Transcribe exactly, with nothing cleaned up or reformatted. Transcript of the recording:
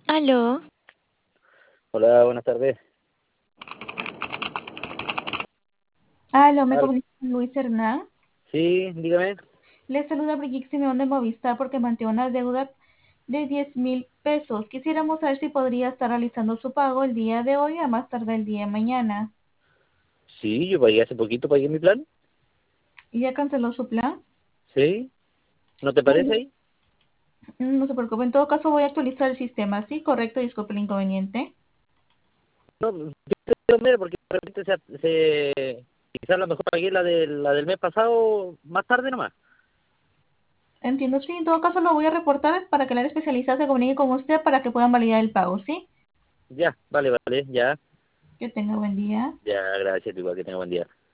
Aló, Hola, buenas tardes. aló, me Al- comunico con Luis Hernán. Sí, dígame. Le saluda Brigitte Simeón de Movistar porque mantiene una deuda de diez mil pesos. Quisiéramos saber si podría estar realizando su pago el día de hoy a más tarde el día de mañana. Sí, yo pagué hace poquito, pagué mi plan. ¿Y ya canceló su plan? Sí, ¿no te Muy parece bien. ahí? No se preocupe, en todo caso voy a actualizar el sistema. Sí, correcto, disculpe el inconveniente. No, yo creo mira, porque de repente se, se quizás a lo mejor pagué la del, la del mes pasado más tarde nomás. Entiendo, sí, en todo caso lo voy a reportar para que el área especializada se comunique con usted para que puedan validar el pago, ¿sí? Ya, vale, vale, ya. Que tenga buen día. Ya, gracias, igual que tenga buen día.